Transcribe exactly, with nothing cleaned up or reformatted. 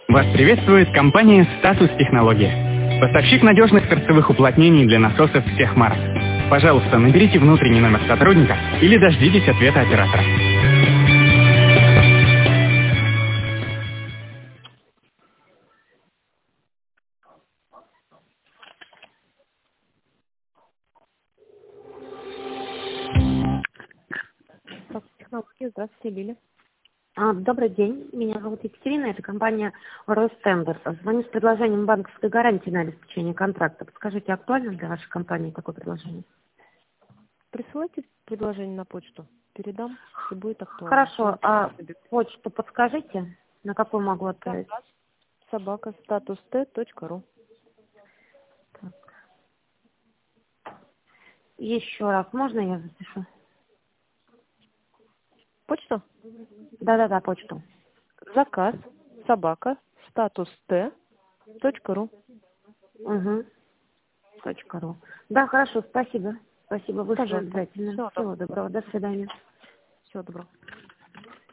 Вас приветствует компания «Статус Технология». Поставщик надежных торцевых уплотнений для насосов всех марок. Пожалуйста, наберите внутренний номер сотрудника или дождитесь ответа оператора. «Статус Технологии». Здравствуйте, Лиля. А, Добрый день, меня зовут Екатерина, это компания Ростендер. Звоню с предложением банковской гарантии на обеспечение контракта. Подскажите, актуально для вашей компании такое предложение? Присылайте предложение на почту. Передам, если будет актуально. Хорошо, а почту подскажите, на какую могу отправить? Собака статус т точка ру. Еще раз, можно я запишу? Почту? Да-да-да, почту. Заказ собака статус т точка ру. Угу. Точка ру. Да, хорошо, спасибо. Спасибо, вы Пожалуйста. обязательно. Всего Всего доброго, до свидания. Всего доброго.